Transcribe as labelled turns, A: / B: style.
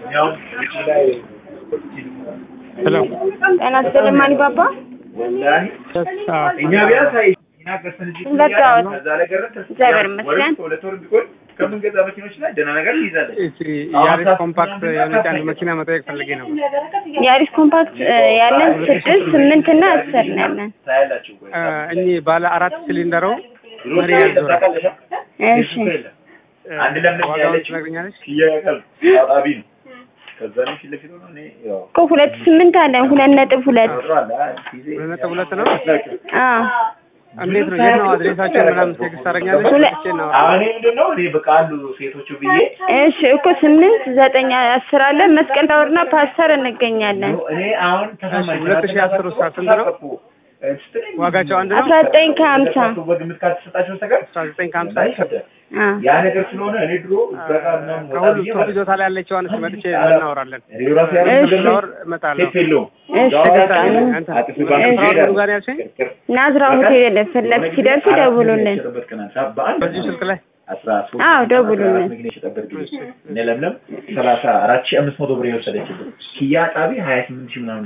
A: Hello.
B: أنا أستلم ماني بابا. زابر مسكن.
A: كم كذا ماكينة لا جنا نقدر يزال.
C: ياريس كومباكت يعني كان ماكينة متى يكفلقينا.
B: ياريس كومباكت يالن 6 8 እና 10 ነን።
C: እኚ ባለ 4 ሲሊንደሩ መሪያ ዞራ
B: እሺ
A: አንድ ለምን ያለች
C: ትነግሪኛለሽ?
A: ይያቀል አጣቢ ነው። ከዛ ነው ፊት ለፊት ነው እኔ ያው
B: እኮ 2.8 አለ 2.2
C: 2.2 ነው። እንዴት ነው?
A: የት
C: የት ነው አድሬሳችሁ? ምናምን ቴክስት ታደርጊኛለሽ?
A: አሁን ምንድነው እኔ በቃ አሉ ሴቶቹ ብዬ
B: እሺ እኮ 8 9 10 አለ መስቀል ታወርና ፓስተር እንገኛለን።
A: እኔ አሁን ተሰማኝ
C: 2010 ውስጥ ስንት ነው ዋጋቸው? አንድ ነው
B: 19 ከ50
A: በግምት ካልተሰጣቸው ተቀር
C: 19 ከ50
A: ያ ነገር ስለሆነ እኔ ድሮ በቃ ምናምን
C: ከሁሉ ቶፕ ጆታ ላይ ያለችው አንስ መጥቼ እናወራለን።
A: ሪራስ ያለው
C: እመጣለሁ።
B: እሺ
C: ጋር ያልሽኝ
B: ናዝራ ሆቴል ፈለግ ሲደርስ ደውሉልን።
C: በዚህ ስልክ ላይ
A: 13
B: አዎ ደውሉልን።
A: ለምለም 34500 ብር የወሰደችው ኪያ ጣቢ 28000 ምናምን